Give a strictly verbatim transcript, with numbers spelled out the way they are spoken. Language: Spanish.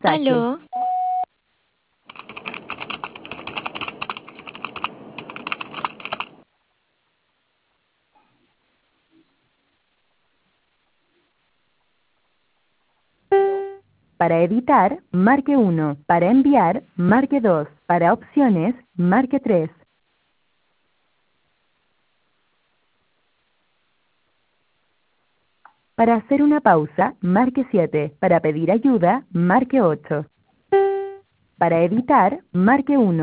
mensaje. Aló. Para editar, marque uno. Para enviar, marque dos. Para opciones, marque tres. Para hacer una pausa, marque siete. Para pedir ayuda, marque ocho. Para editar, marque uno.